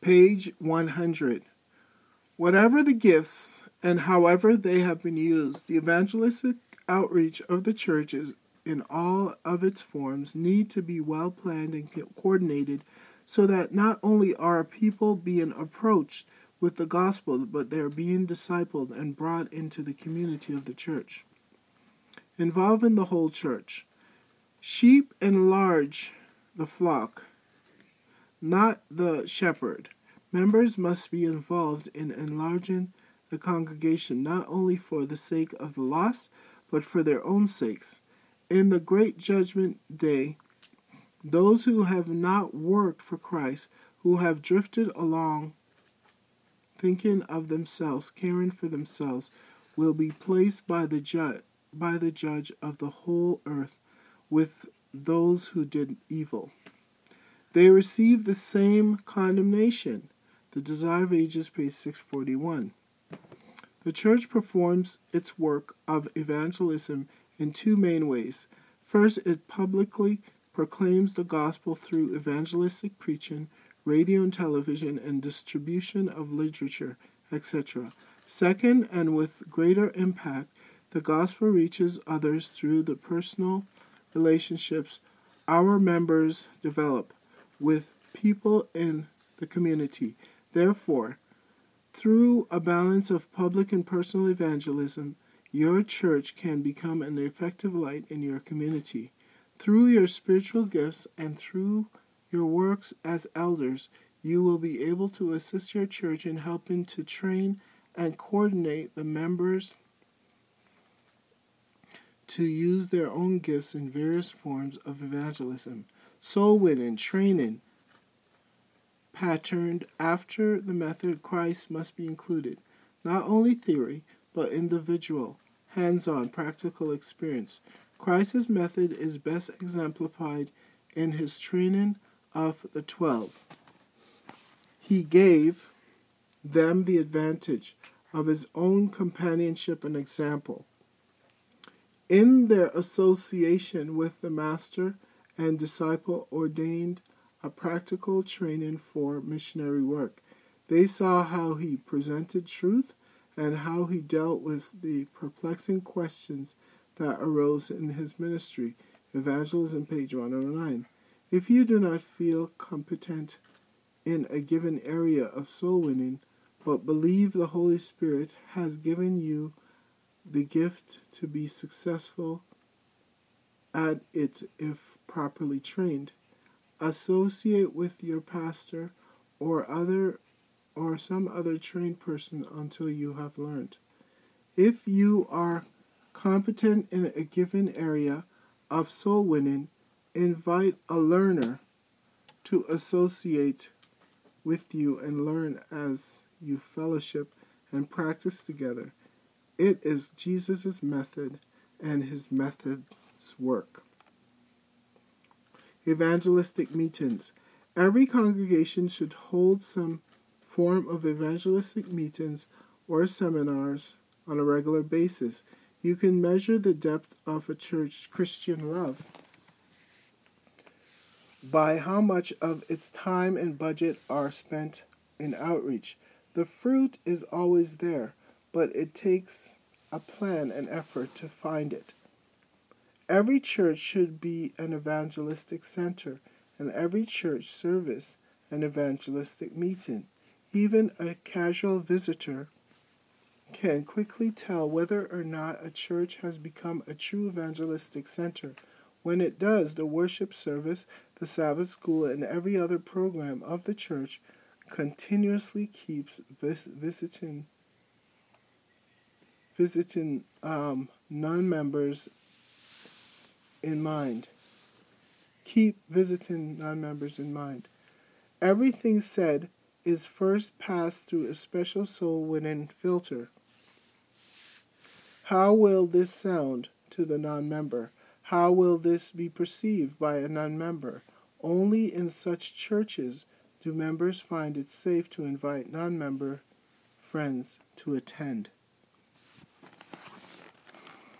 Page 100. Whatever the gifts and however they have been used, the evangelistic outreach of the churches in all of its forms need to be well planned and coordinated so that not only are people being approached with the gospel, but they're being discipled and brought into the community of the church. Involving the whole church. Sheep enlarge the flock, not the shepherd. Members must be involved in enlarging the congregation, not only for the sake of the lost, but for their own sakes. In the great judgment day, those who have not worked for Christ, who have drifted along thinking of themselves, caring for themselves, will be placed by the judge of the whole earth with those who did evil. They receive the same condemnation. The Desire of Ages, page 641. The church performs its work of evangelism in two main ways. First, it publicly proclaims the gospel through evangelistic preaching, radio and television, and distribution of literature, etc. Second, and with greater impact, the gospel reaches others through the personal relationships our members develop with people in the community. Therefore, through a balance of public and personal evangelism, your church can become an effective light in your community. Through your spiritual gifts and through your works as elders, you will be able to assist your church in helping to train and coordinate the members to use their own gifts in various forms of evangelism. Soul winning, training, patterned after the method of Christ must be included. Not only theory, but individual, hands-on, practical experience. Christ's method is best exemplified in his training of the 12. He gave them the advantage of his own companionship and example. In their association with the master and disciple ordained a practical training for missionary work. They saw how he presented truth and how he dealt with the perplexing questions that arose in his ministry. Evangelism, page 109. If you do not feel competent in a given area of soul winning, but believe the Holy Spirit has given you the gift to be successful at it if properly trained, associate with your pastor or some other trained person until you have learned. If you are competent in a given area of soul winning, invite a learner to associate with you and learn as you fellowship and practice together. It is Jesus' method and his method's work. Evangelistic meetings. Every congregation should hold some form of evangelistic meetings or seminars on a regular basis. You can measure the depth of a church's Christian love by how much of its time and budget are spent in outreach. The fruit is always there, but it takes a plan and effort to find it. Every church should be an evangelistic center, and every church service an evangelistic meeting. Even a casual visitor can quickly tell whether or not a church has become a true evangelistic center. When it does, the worship service, the Sabbath school, and every other program of the church continuously keeps visiting non-members in mind. Keep visiting non-members in mind. Everything said is first passed through a special soul-winning filter. How will this sound to the non-member? How will this be perceived by a non-member? Only in such churches do members find it safe to invite non-member friends to attend.